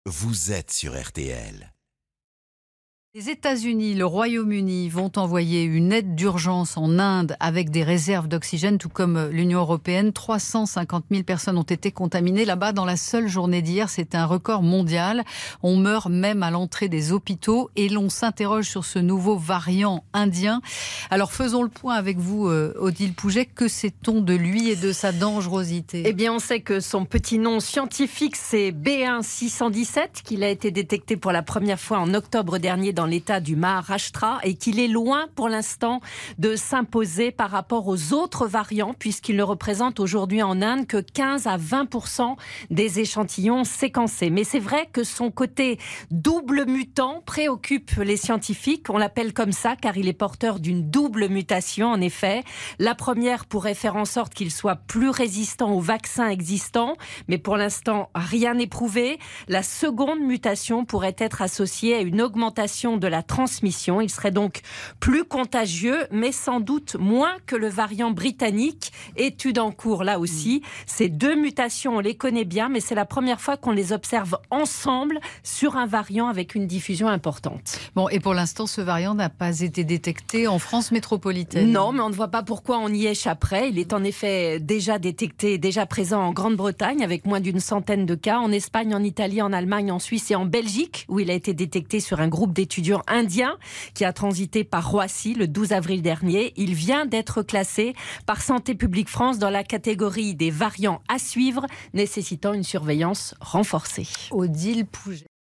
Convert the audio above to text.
vous êtes sur RTL. Les États-Unis, le Royaume-Uni vont envoyer une aide d'urgence en Inde avec des réserves d'oxygène, tout comme l'Union européenne. 350 000 personnes ont été contaminées là-bas dans la seule journée d'hier. C'est un record mondial. On meurt même à l'entrée des hôpitaux et l'on s'interroge sur ce nouveau variant indien. Alors faisons le point avec vous, Odile Pouget. Que sait-on de lui et de sa dangerosité ? Eh bien, on sait que son petit nom scientifique, c'est B1617, qu'il a été détecté pour la première fois en octobre dernier dans l'état du Maharashtra et qu'il est loin pour l'instant de s'imposer par rapport aux autres variants puisqu'il ne représente aujourd'hui en Inde que 15 à 20% des échantillons séquencés. Mais c'est vrai que son côté double mutant préoccupe les scientifiques. On l'appelle comme ça car il est porteur d'une double mutation en effet. La première pourrait faire en sorte qu'il soit plus résistant aux vaccins existants, mais pour l'instant rien n'est prouvé. La seconde mutation pourrait être associée à une augmentation de la transmission. Il serait donc plus contagieux, mais sans doute moins que le variant britannique. Étude en cours là aussi. Ces deux mutations, on les connaît bien, mais c'est la première fois qu'on les observe ensemble sur un variant avec une diffusion importante. Bon, et pour l'instant, ce variant n'a pas été détecté en France métropolitaine. Non, mais on ne voit pas pourquoi on y échapperait. Il est en effet déjà détecté, déjà présent en Grande-Bretagne avec moins d'une centaine de cas, en Espagne, en Italie, en Allemagne, en Suisse et en Belgique, où il a été détecté sur un groupe d'étudiants indien qui a transité par Roissy le 12 avril dernier. Il vient d'être classé par Santé publique France dans la catégorie des variants à suivre nécessitant une surveillance renforcée. Odile Pouget.